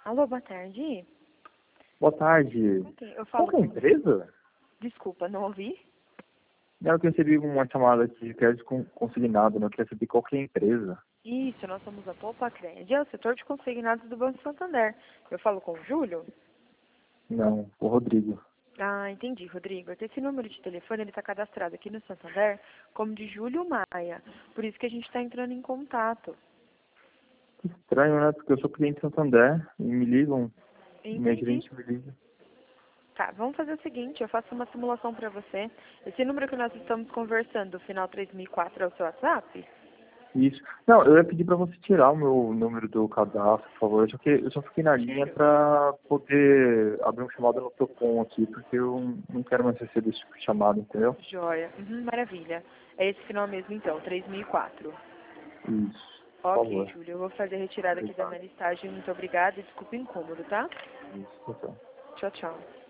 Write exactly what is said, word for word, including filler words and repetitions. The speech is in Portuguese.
Alô, boa tarde. Boa tarde. Ok, eu Qual falo que é a com... empresa? Desculpa, não ouvi? Não, eu recebi uma chamada aqui de crédito con- consignado, né? Eu queria saber qual que é a empresa. Isso, nós somos a Poupa Crédito, é o setor de consignados do Banco Santander. Eu falo com o Júlio? Não, o Rodrigo. Ah, entendi, Rodrigo. Esse número de telefone ele está cadastrado aqui no Santander como de Júlio Maia. Por isso que a gente está entrando em contato. Que estranho, né? Porque eu sou cliente Santander e me ligam, minha Entendi. gerente me liga. Tá, vamos fazer o seguinte, eu faço uma simulação para você. Esse número que nós estamos conversando, o final três mil e quatro, é o seu WhatsApp? Isso. Não, eu ia pedir pra você tirar o meu número do cadastro, por favor. Eu só, que, eu só fiquei na linha Tiro. pra poder abrir uma chamada no Procon aqui, porque eu não quero mais receber esse tipo de chamada, entendeu? Joia. Uhum, maravilha. É esse final mesmo então, três mil e quatro. Isso, por Ok, favor. Júlio, eu vou fazer a retirada aqui da Obrigado. minha listagem. Muito obrigada e desculpa o incômodo, tá? Isso, tá. Tchau, tchau.